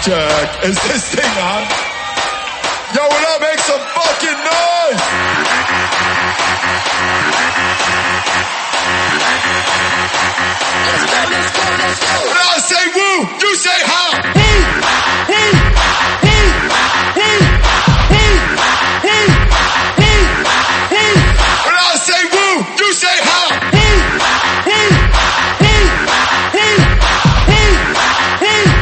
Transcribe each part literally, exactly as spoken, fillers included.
check. Is this thing on? Yo, what up? Make some fucking noise! Let's go, let's go, let's go. When I say woo, you say how. Woo, woo, woo, woo, woo, woo, woo, woo. When I say woo, you say how. Woo, woo, woo, woo, woo, woo, woo, woo.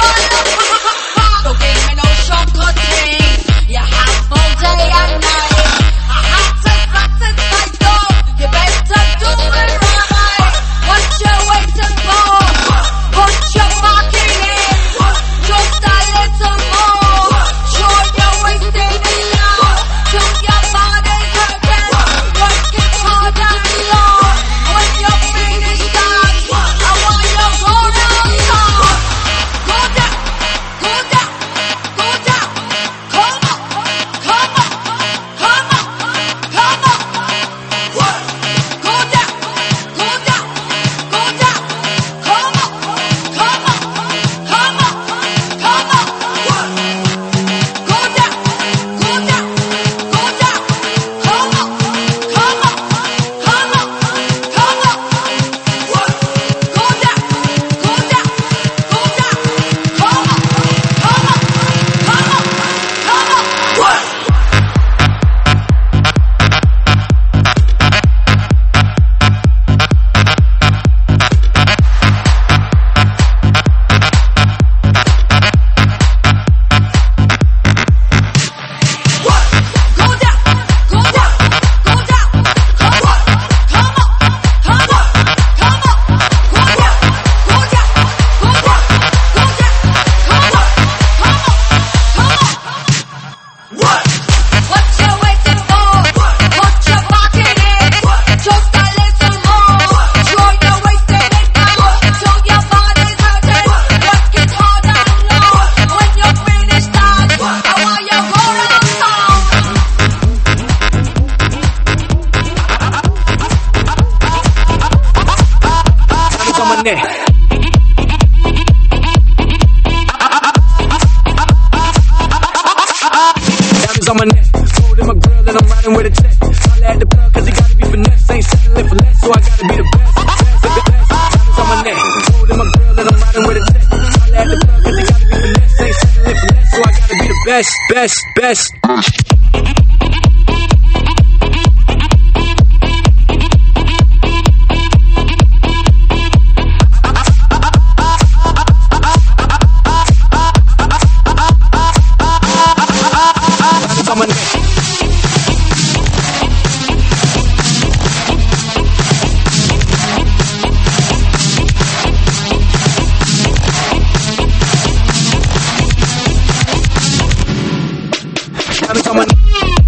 You have all day and night. Diamonds on my neck, holding my girl and I'm riding with a check. Holla at the plug cause it gotta be finesse. Ain't settling for less, so I gotta be the best. Best, best, best. Diamonds on my neck, holding my girl and I'm riding with a check. Holla at the plug cause it gotta be finesse. Ain't settling for less, so I gotta be the best, best, best. Diamonds on my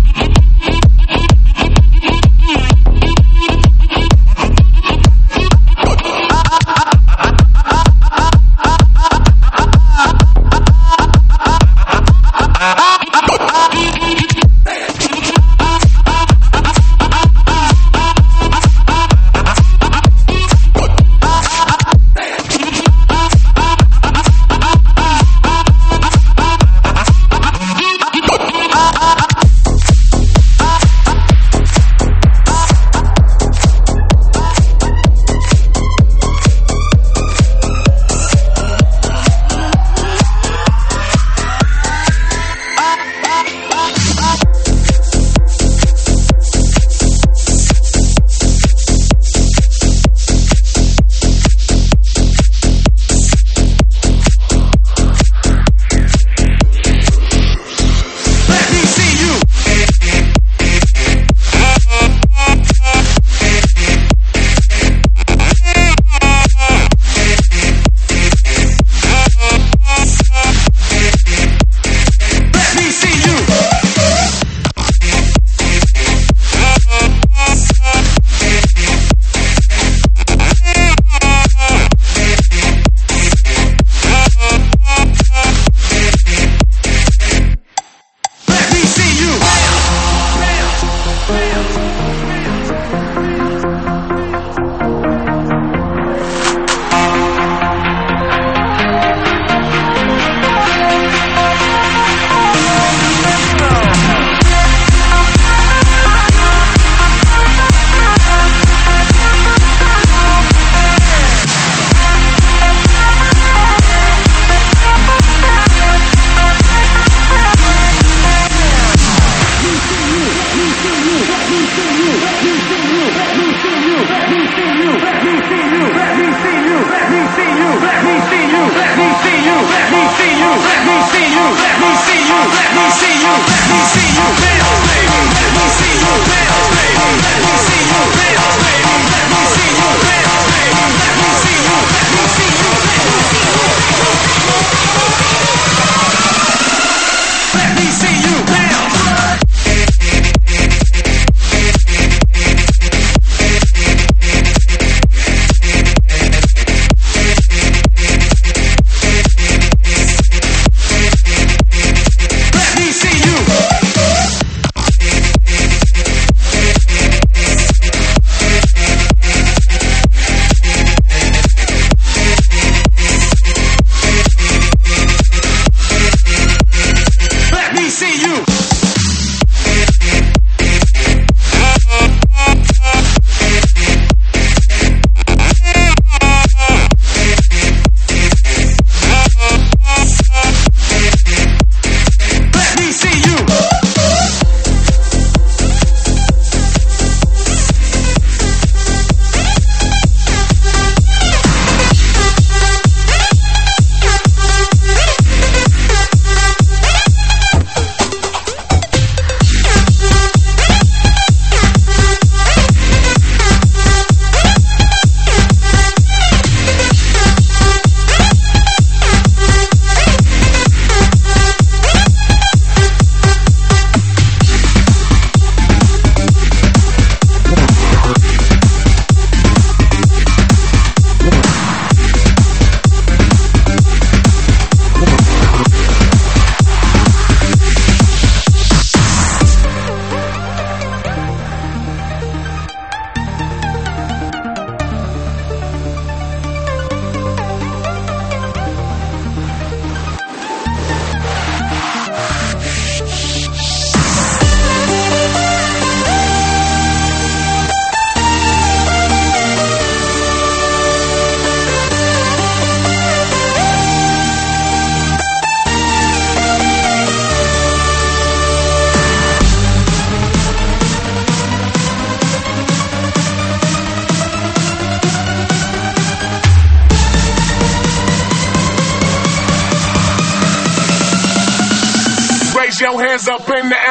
your hands up in the air.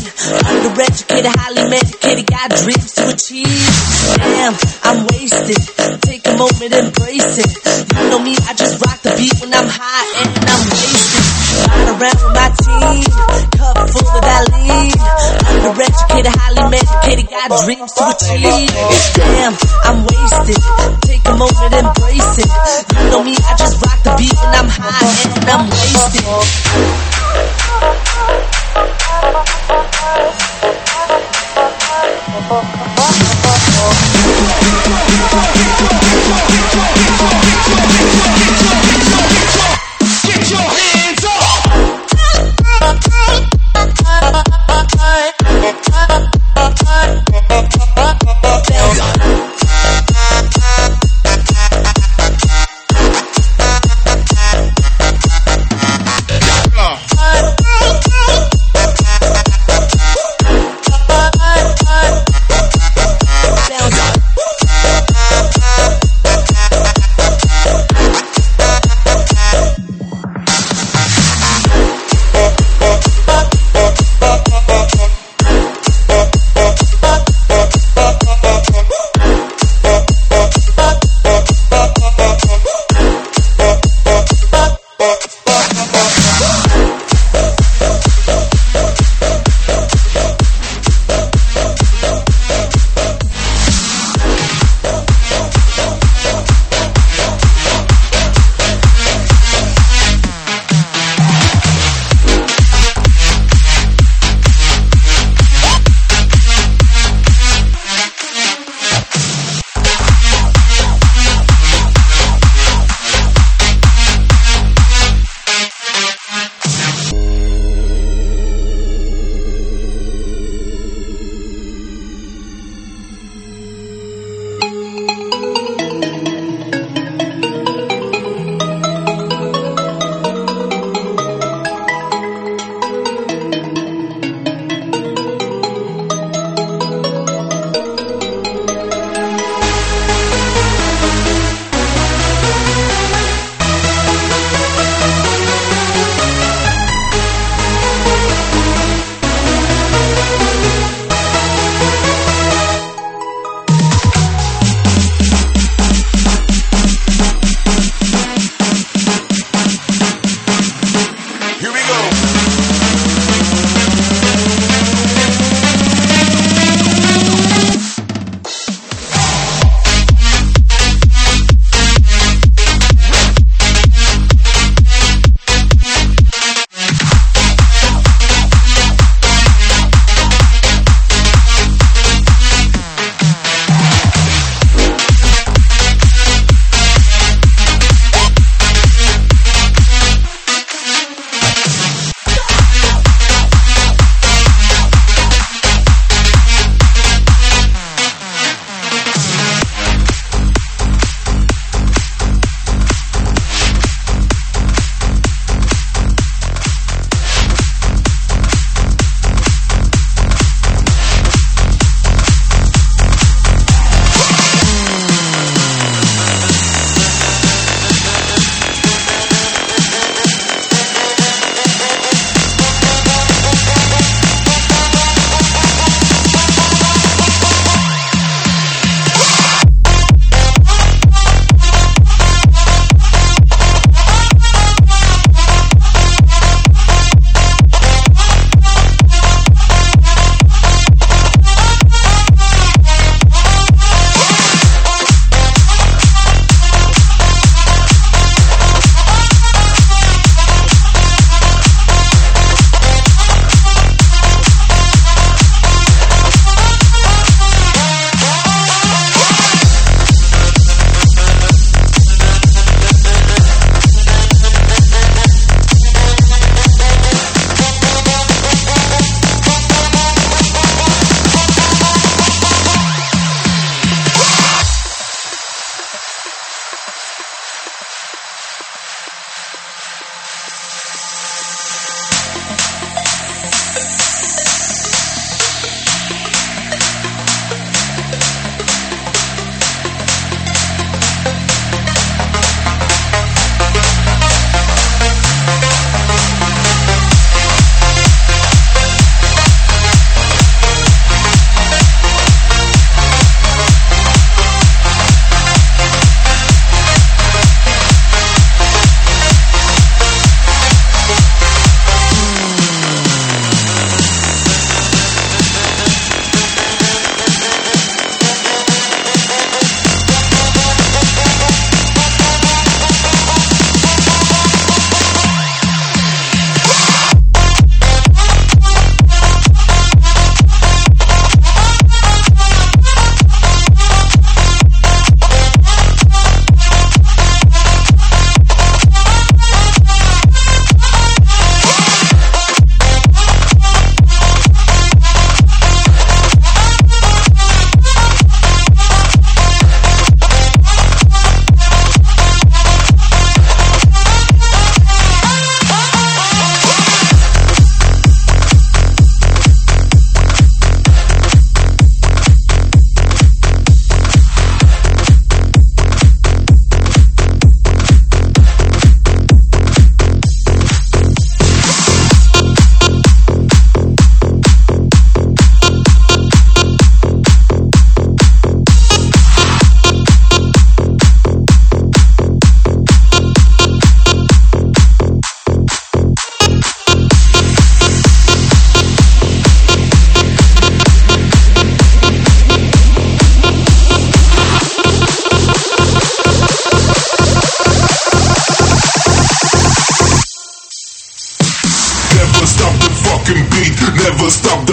Undereducated, highly medicated, got dreams to achieve. Damn, I'm wasted. Take a moment, embrace it. You know me, I just rock the beat when I'm high and I'm wasted. Ride around with my team, cup full of that lean. Undereducated, highly medicated, got dreams to achieve. Damn, I'm wasted. Take a moment, embrace it. You know me, I just rock the beat when I'm high and I'm wasted. Get your hands up!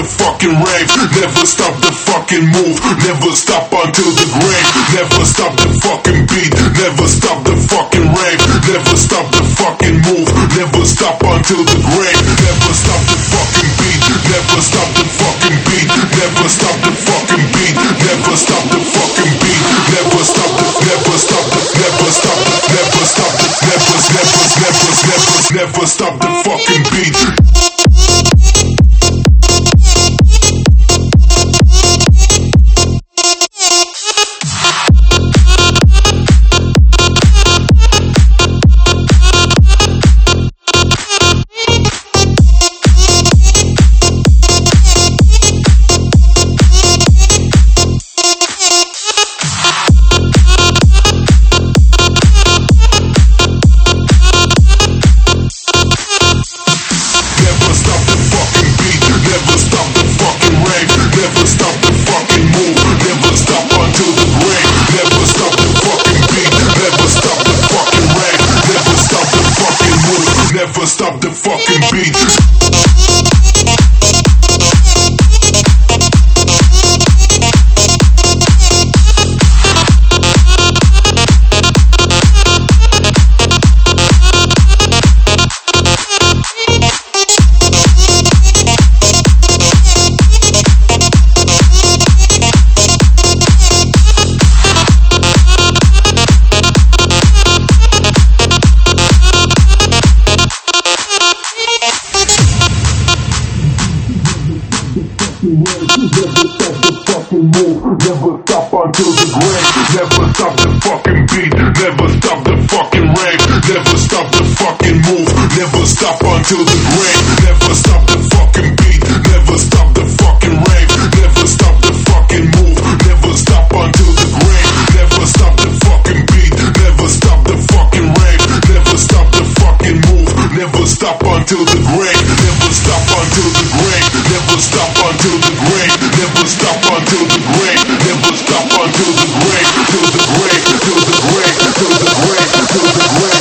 the fucking rave, never stop the fucking move, never stop until the grave, never stop the fucking beat, never stop the fucking rave, never stop the fucking move, never stop until the grave, never stop the fucking beat, never stop the fucking beat, never stop the fucking beat, never stop the fucking beat, never stop the, never stop the, never stop the, never stop the, never, never, never, never, never stop the fucking beat. Never stop the fucking beat. Never stop until the grave. Never stop the fucking beat. Never stop the fucking rave. Never stop the fucking move. Never stop until the grave. Never stop the fucking beat. Never stop the fucking rave. Never stop the fucking move. Never stop until the grave. Never stop the fucking beat. Never stop the fucking rave. Never stop the fucking move. Never stop until the grave. Never stop until the grave. Never stop until the grave. Never stop until the grave. Never stop until the grave. Till the grave. Till the grave. Till the grave. Till the grave.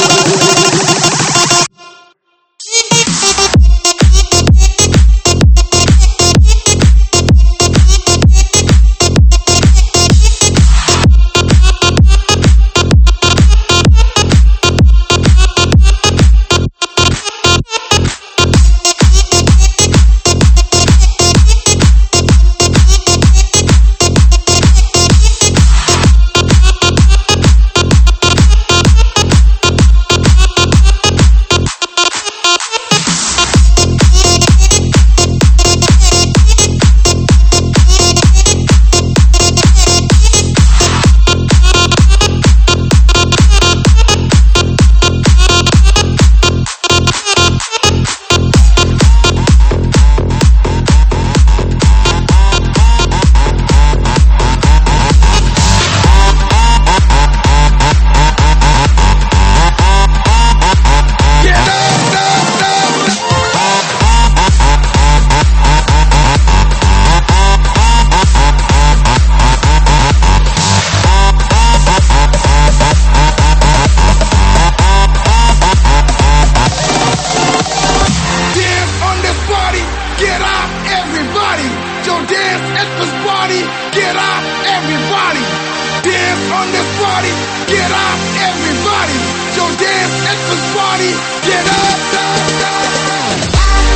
Get up, everybody. Dance on this party. Get up, everybody. So dance at this party. Get up, up, up.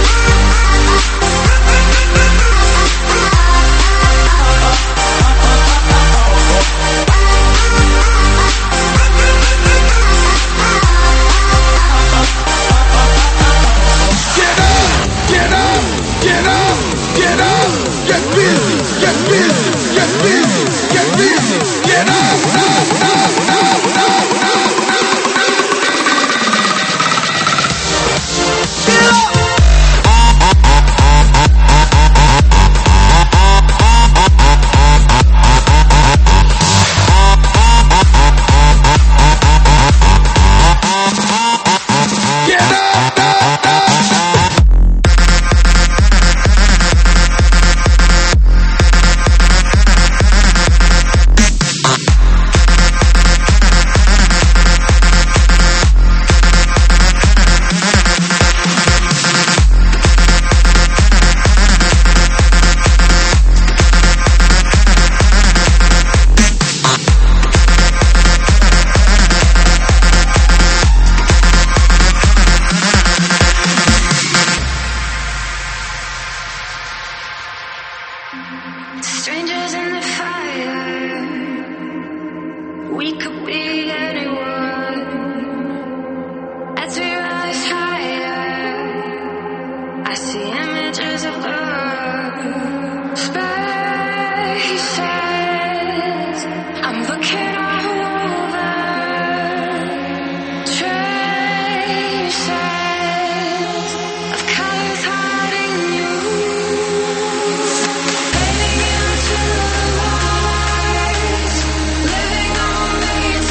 Get up, get up, get up, get up. Get busy, get busy, get busy, get busy. Get up, up, up, up, up, up, up, up. Get up. Strangers in the fire. We could be anyone. As we rise higher, I see images of love. Spaces I'm looking all over. Traces of colors hiding you. Fading into the light. Living only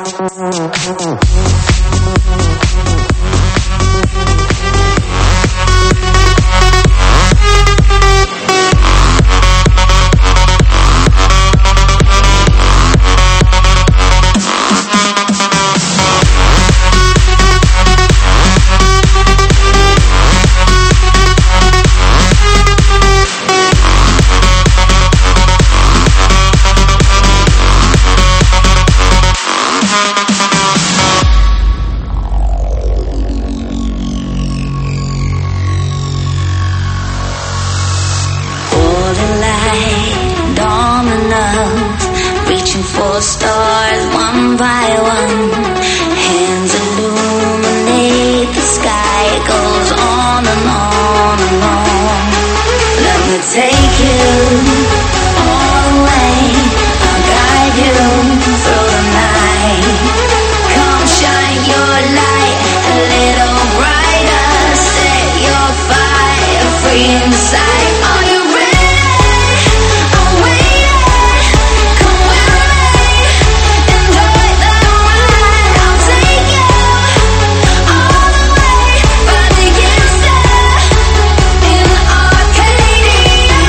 For stars one by one, hands illuminate the sky. It goes on and on and on. Let me take you all the way. I'll guide you through the night. Come shine your light a little brighter. Set your fire free inside. Are you ready? I'm waiting. Come with me. Enjoy the ride. I'll take you all the way. But to get set in Arcadia.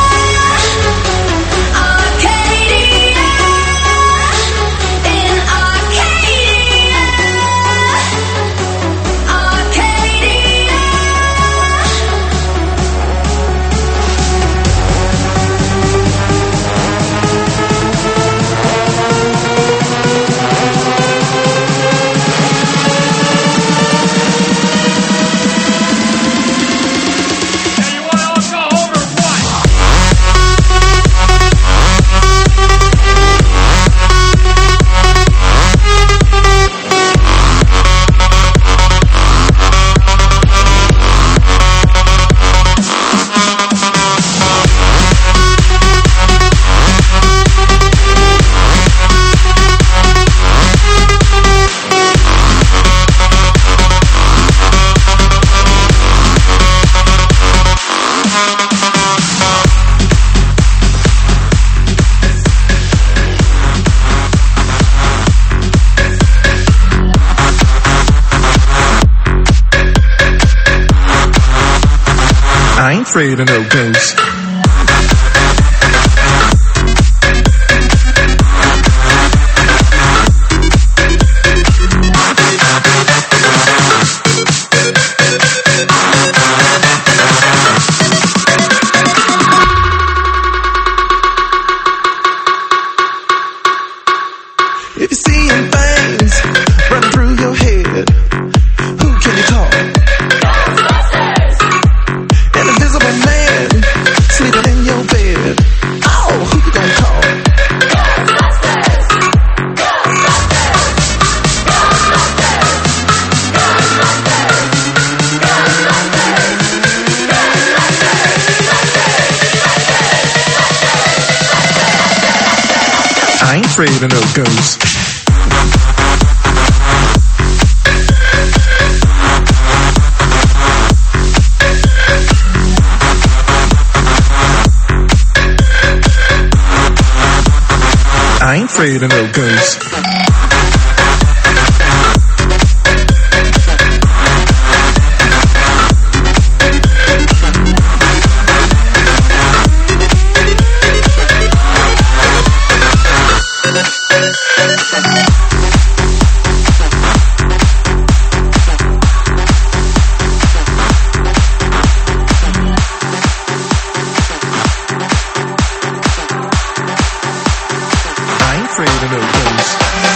Arcadia. In Arcadia. Arcadia. I ain't afraid of no ghosts. If you're seeing things running through your head, who can you call? An invisible man sleeping in your bed. Oh, who you gonna call? Ghostbusters! Ghostbusters! Ghostbusters! Ghostbusters! I ain't afraid of no ghosts. I ain't afraid of no ghosts. I ain't afraid of no ghosts.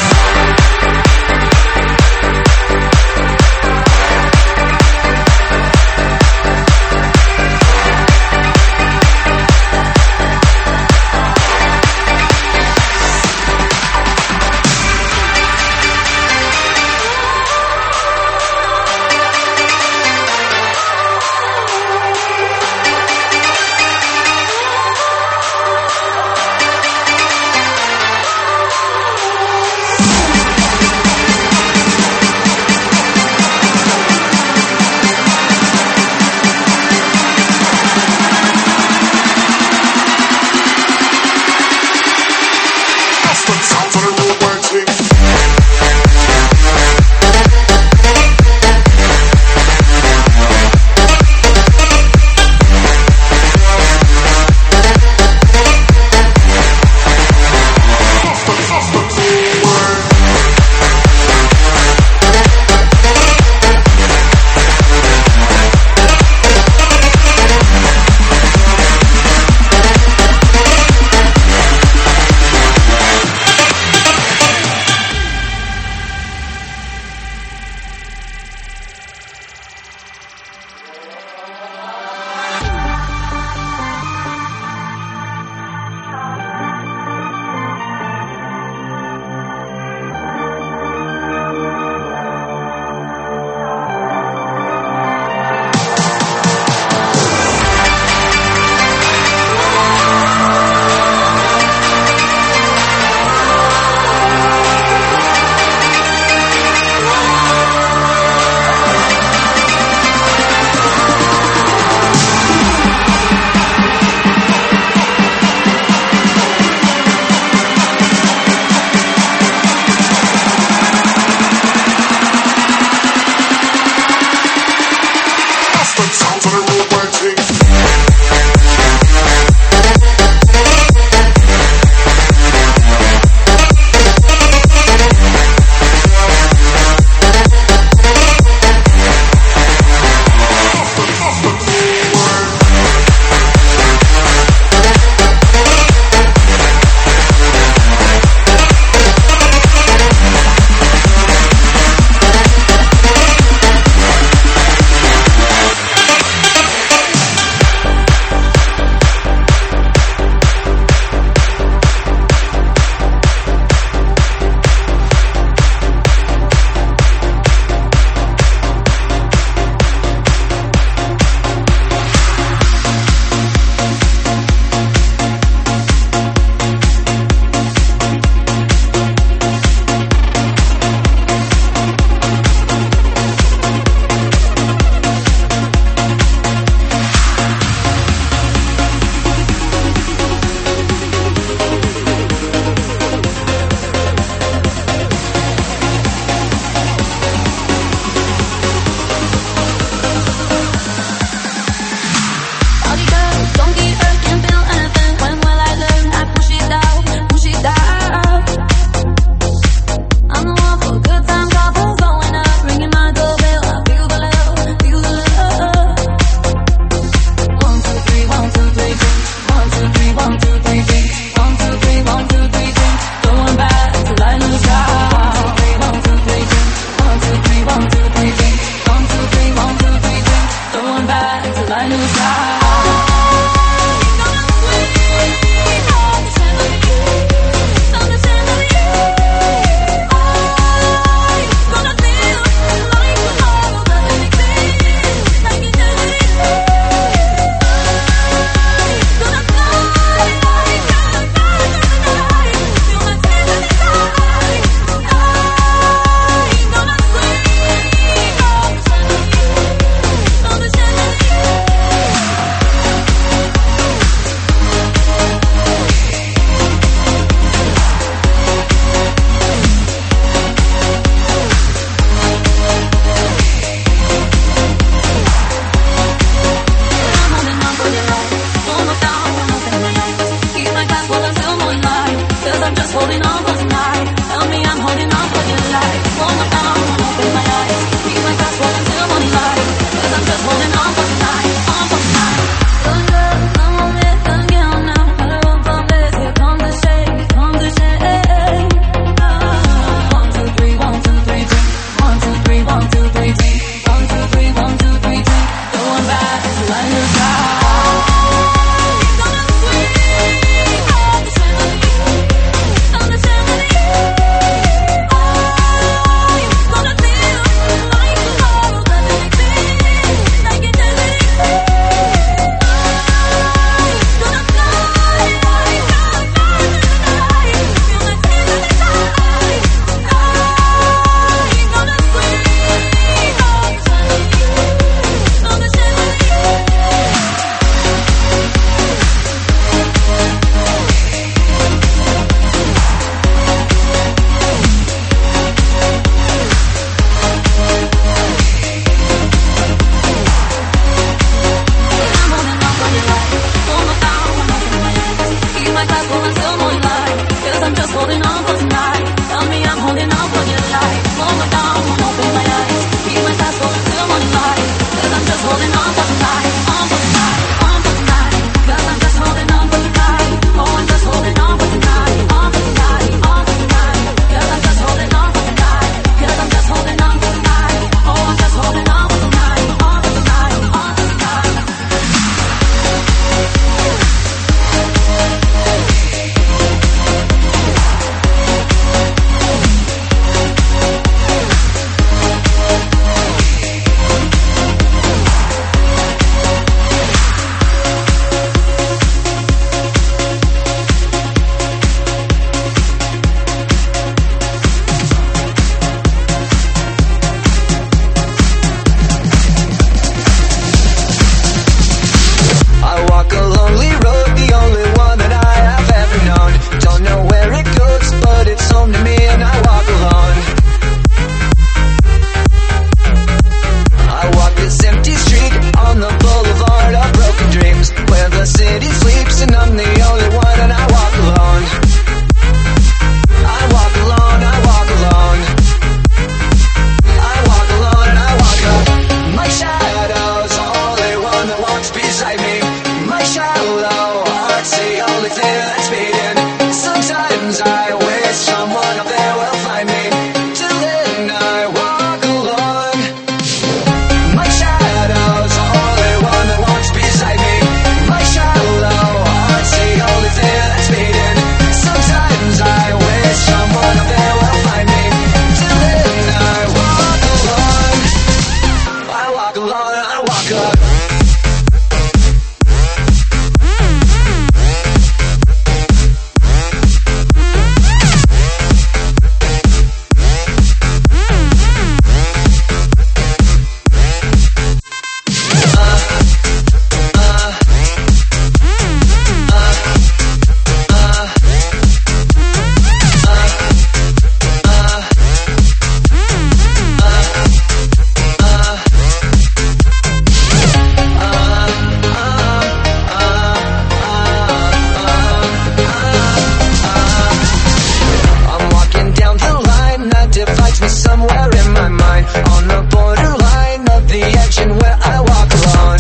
me somewhere in my mind, on the borderline of the edge and where I walk alone.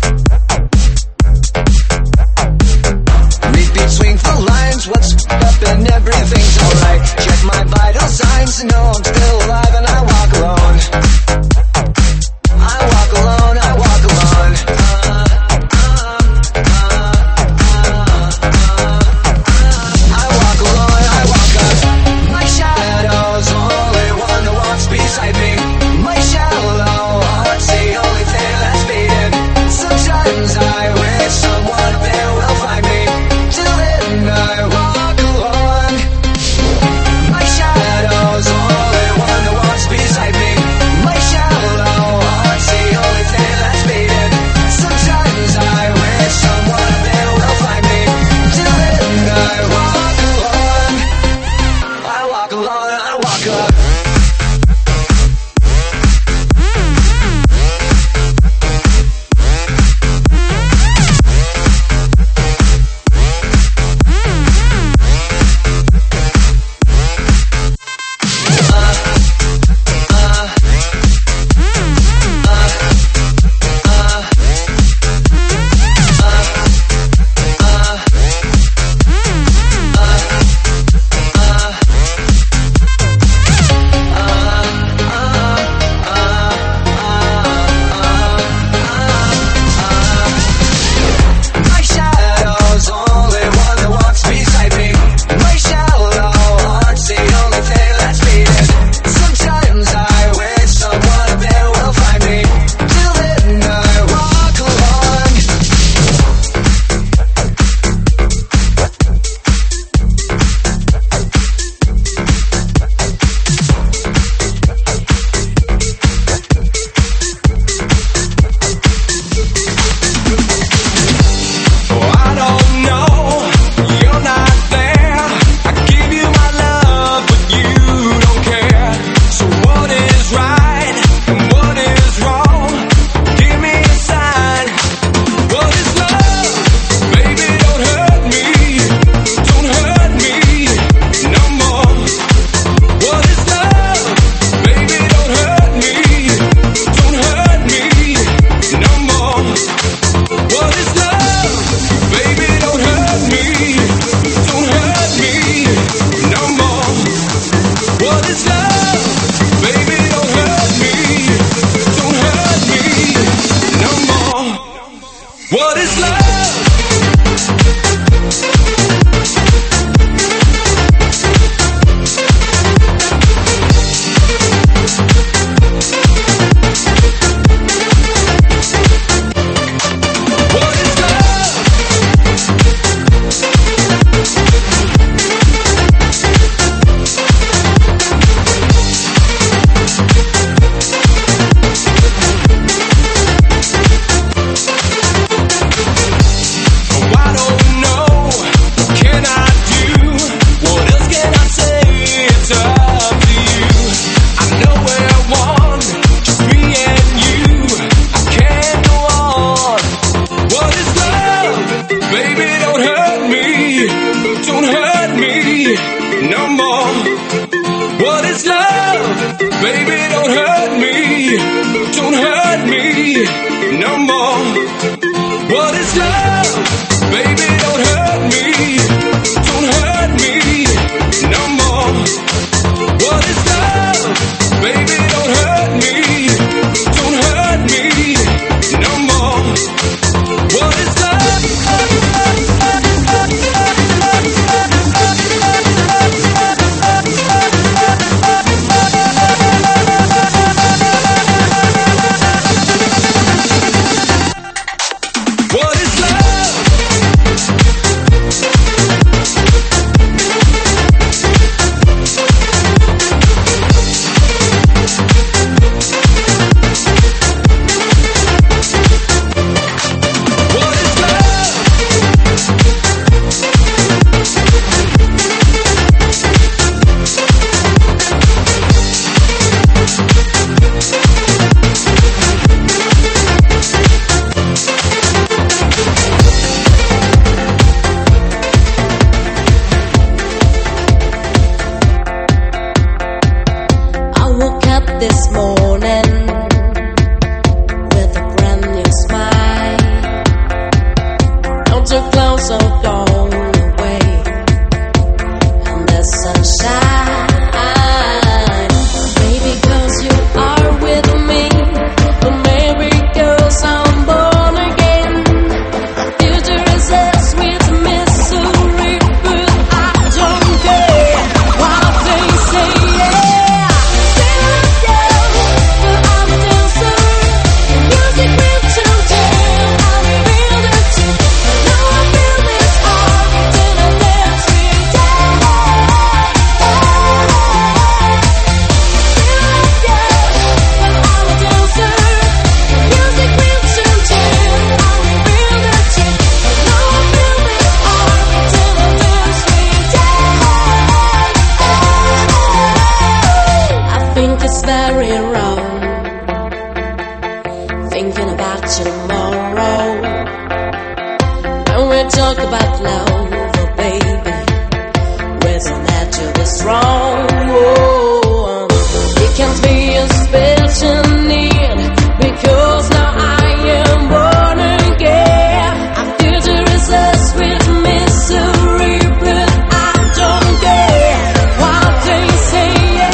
Read between the lines, what's up and everything's alright. Check my vital signs to know I'm still alive and I walk alone. I walk alone, I walk alone. I walk alone, I walk up. My shadow's the only one that walks beside me. My shallow heart's the only thing that's beating. Sometimes I wish someone up there will find me. Till then I walk alone. My shadow's the only one that walks beside me. My shallow heart's the only thing that's beating. Sometimes I wish someone up there will find me. Till then I walk alone. I walk alone, I walk up. My shadow's the only one that walks beside me. My shallow heart's the only thing that's beating. Sometimes I wish someone up there will find me. Till then I walk alone. Oh, I don't know, you're not there. I give you my love, but you don't care. So what is right and what is wrong? Give me a sign. What is love? Baby, don't hurt me. Don't hurt me no more. What is love? Baby, don't hurt me. Don't hurt me no more. What is love? Baby, don't hurt me. Don't hurt me no more. What is love? Baby, don't hurt me. Don't hurt me no more. What is love? What is love? Oh, I don't know. What can I do? What else can I say? It's up to you. I know we're one, just me and you. I can't go on. What is love? Baby, don't hurt me. Don't hurt me no more. What is love? Baby, don't hurt me. Don't hurt me no more. What is love? Baby, don't hurt me. Don't hurt me no more. What is love? Baby, don't hurt me. Don't hurt me no more. What is love? this morning with a brand new smile. Don't your clothes are gone away, and the sunshine. Maybe 'cause you are with me, or maybe 'cause I'm born again. Future is a sweet mystery, but I don't care what they say. Yeah, still young, but I'm a dancer. Music will tell tale, I'm a real dancer. Now I feel this heart till I dance with you. Very wrong, thinking about tomorrow. When we talk about love, oh baby, wasn't that to be strong? Oh, it can't be a special need, because now I am born again. Our future is a sweet mystery, but I don't care what they say.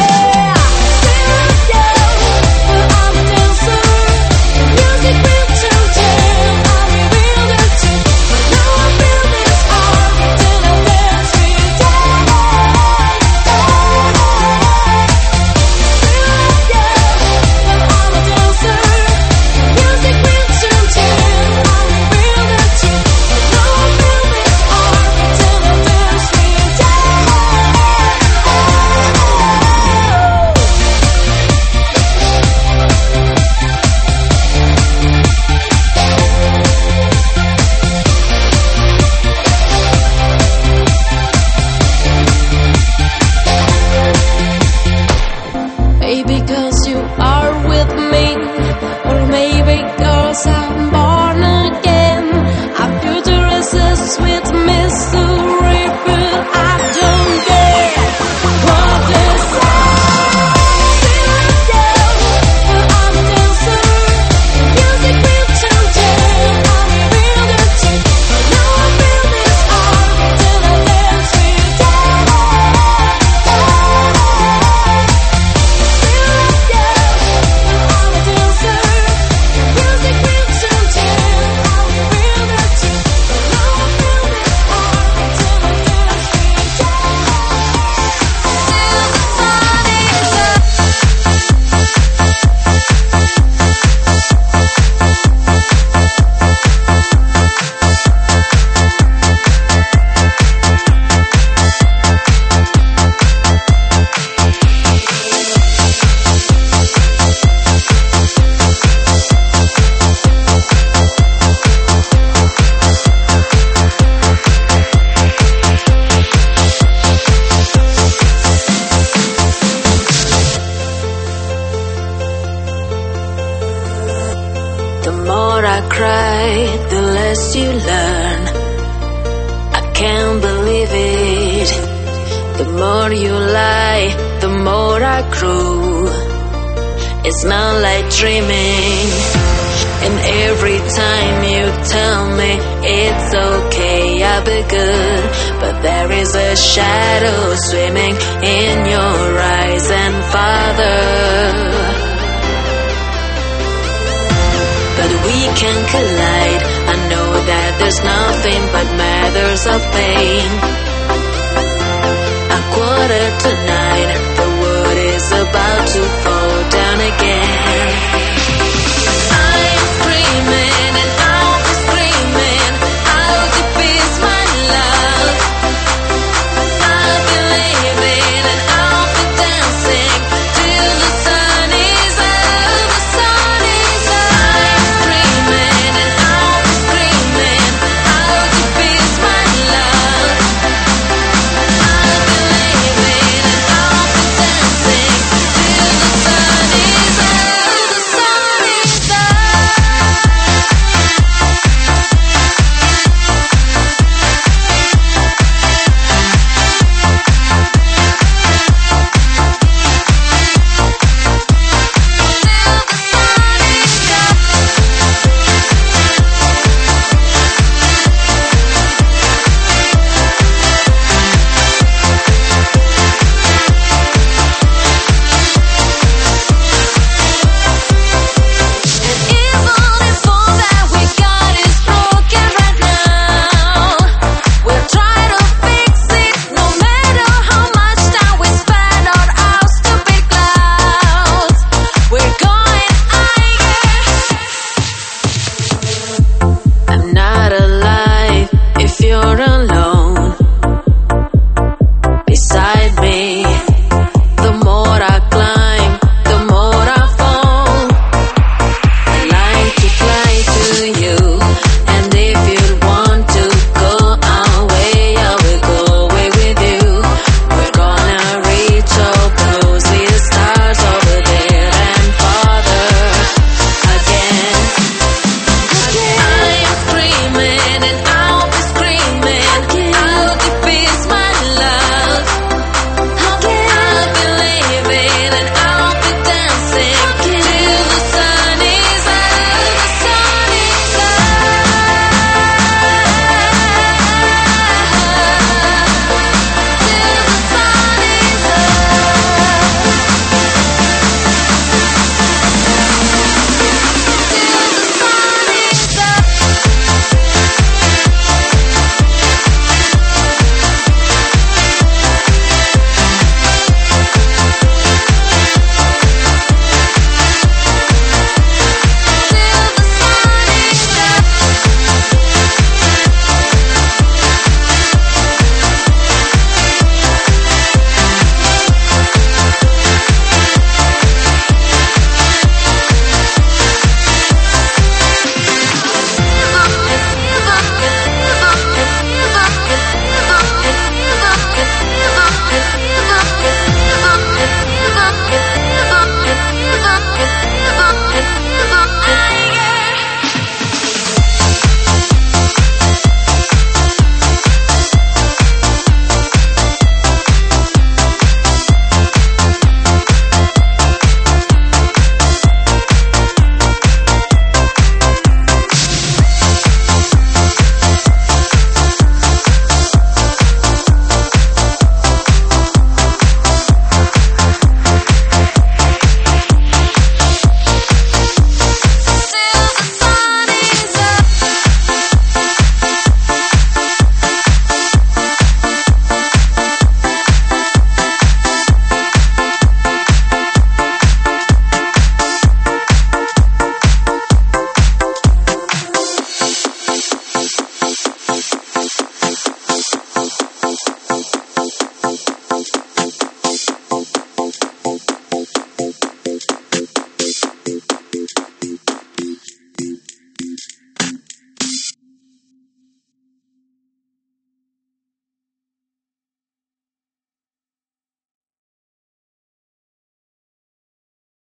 Maybe 'cause you are with me, or maybe 'cause I'm born again. Our future is a sweet mystery, but I don't care what they say. Still young, but I'm a dancer. Music will tell tale, I'm a real dancer. Now I feel this heart till I dance with you. The more I cry, the less you learn. I can't believe it. The more you lie, the more I grow. It's not like dreaming. And every time you tell me it's okay, I'll be good, but there is a shadow swimming in your eyes, and Father, but we can collide. I know that there's nothing but matters of pain. A quarter to nine.